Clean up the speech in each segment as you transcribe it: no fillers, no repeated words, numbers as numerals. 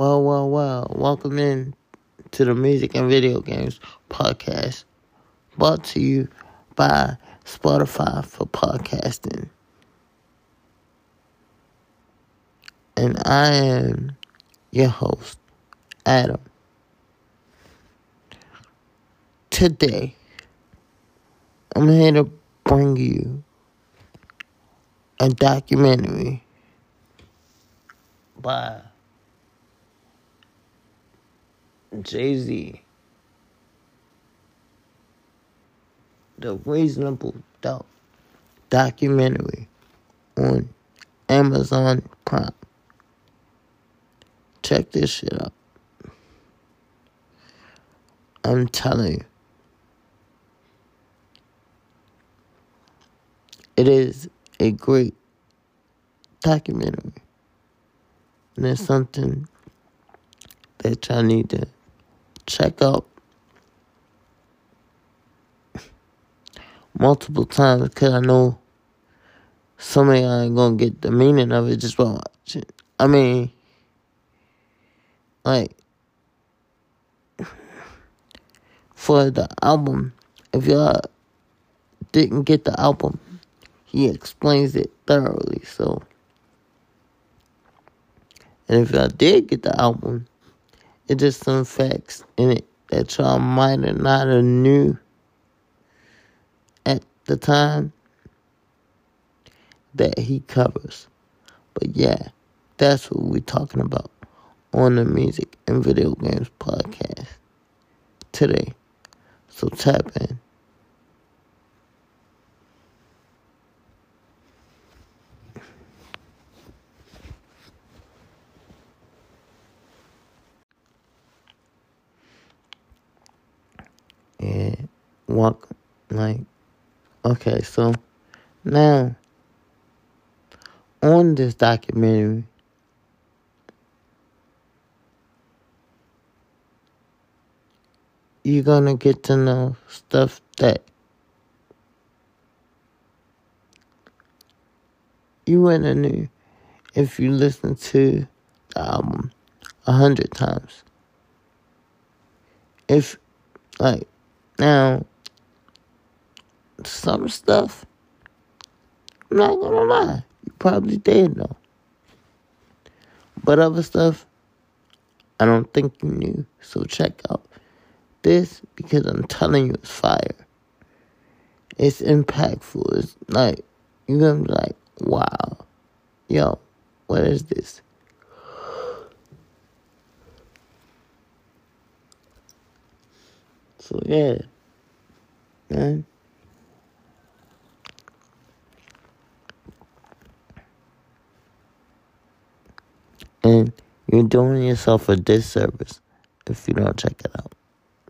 Well. Welcome in to the Music and Video Games Podcast, brought to you by Spotify for podcasting. And I am your host, Adam. Today, I'm here to bring you a documentary by Jay-Z, the Reasonable Doubt documentary on Amazon Prime. Check this shit out. I'm telling you, it is a great documentary. And it's something that y'all need to check out multiple times, because I know some of y'all ain't gonna get the meaning of it just by watching. I mean, like, for the album, if y'all didn't get the album, he explains it thoroughly, so. And if y'all did get the album, it's just some facts in it that y'all might have not have knew at the time that he covers. But yeah, that's what we're talking about on the Music and Video Games Podcast today. So tap in. And welcome. Okay, so now on this documentary, you're gonna get to know stuff that you wouldn't have knew if you listened to the album 100 times. If, now, some stuff, I'm not gonna lie, you probably did know. But other stuff, I don't think you knew. So check out this, because I'm telling you, it's fire. It's impactful. It's you're gonna be like, wow, yo, what is this? So yeah, man. And you're doing yourself a disservice if you don't check it out.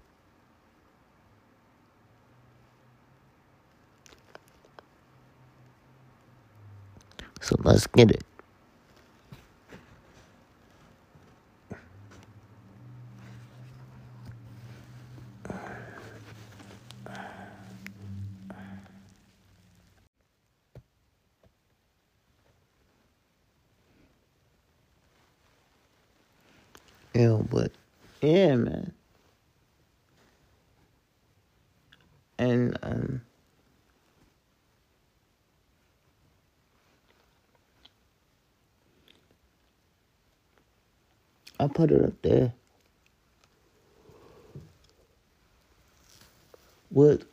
So let's get it. But yeah, man. And I put it up there with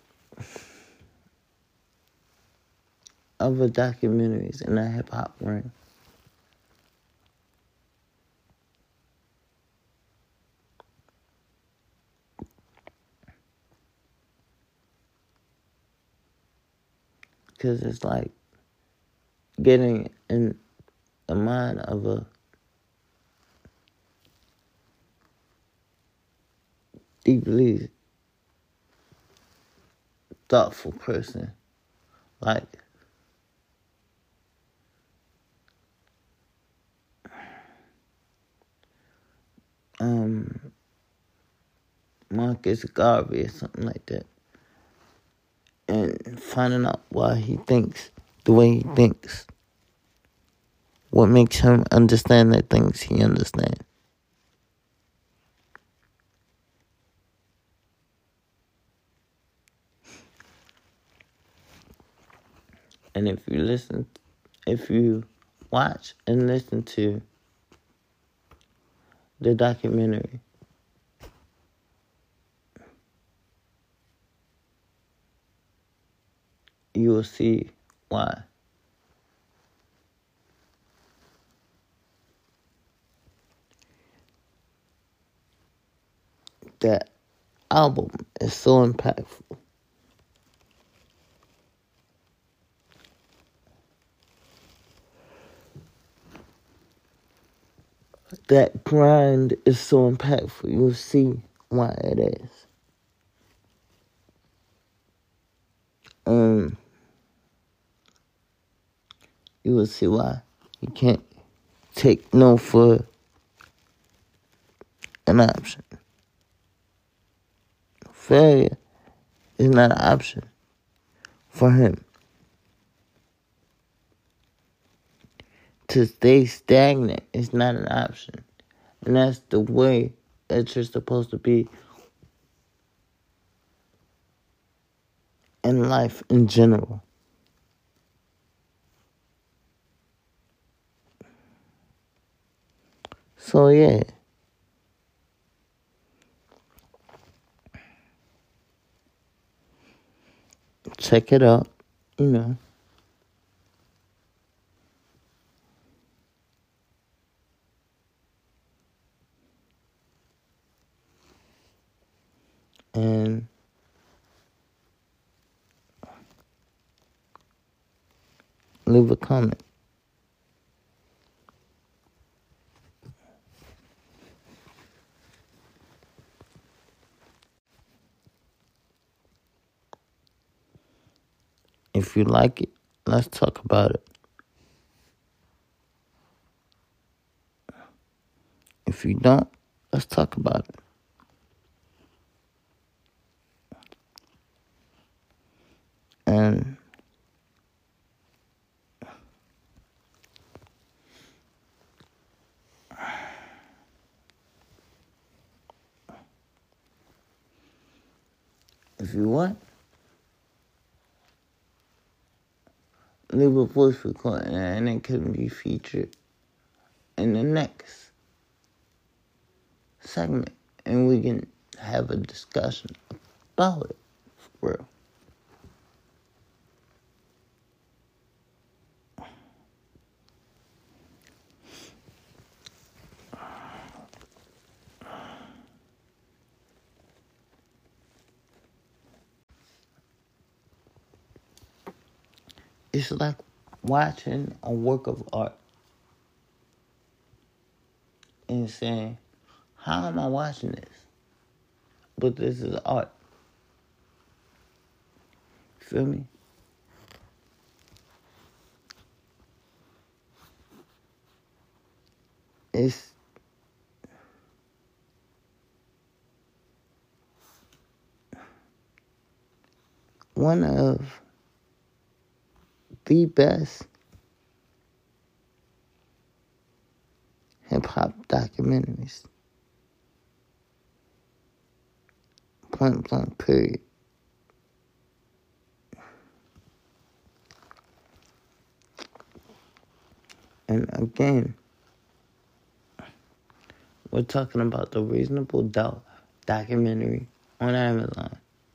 other documentaries in the hip hop ring. Because it's like getting in the mind of a deeply thoughtful person. Marcus Garvey or something like that. And finding out why he thinks the way he thinks. What makes him understand the things he understands. And if you watch and listen to the documentary, you will see why. That album is so impactful. That grind is so impactful. You'll see why it is. You will see why. You can't take no for an option. Failure is not an option for him. To stay stagnant is not an option. And that's the way that you're supposed to be in life in general. So yeah. Check it out, you know. And leave a comment. If you like it, let's talk about it. If you don't, let's talk about it. And if you want, leave a voice recording and it can be featured in the next segment. And we can have a discussion about it, for real. It's like watching a work of art and saying, how am I watching this? But this is art. Feel me? It's one of the best hip-hop documentaries. Point blank, period. And again, we're talking about the Reasonable Doubt documentary on Amazon.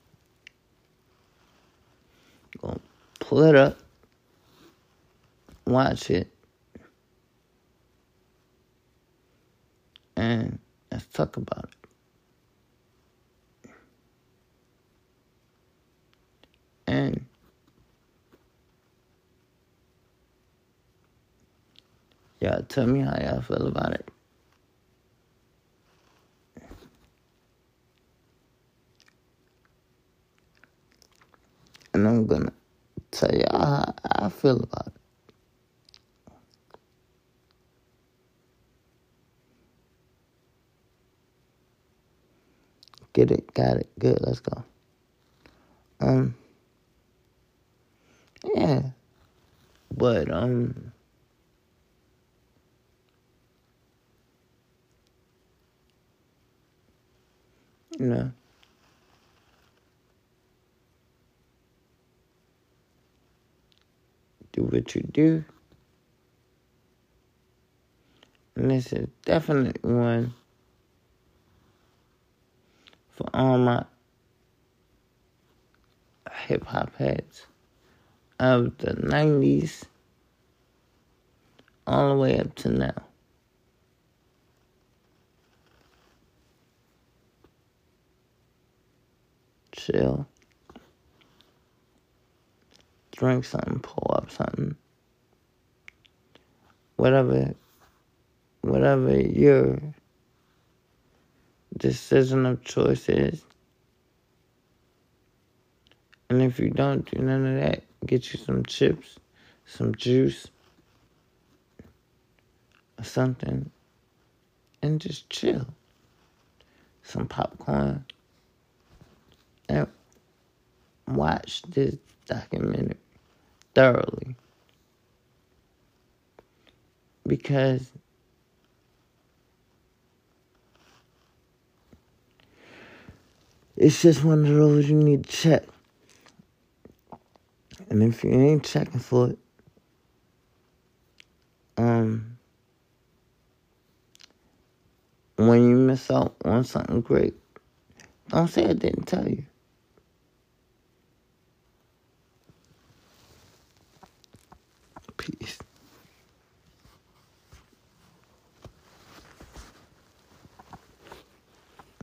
Go pull it up, watch it, and let's talk about it. And y'all tell me how y'all feel about it. And I'm gonna tell y'all how I feel about it. Get it, got it, good, let's go. Yeah. But, you know, do what you do. And this is definitely one for all my hip-hop heads of the 90s all the way up to now. Chill. Drink something, pull up something. Whatever your decision of choice is. And if you don't do none of that, get you some chips, some juice, or something, and just chill. Some popcorn. And watch this documentary thoroughly. Because it's just one of those you need to check. And if you ain't checking for it, when you miss out on something great, don't say I didn't tell you. Peace.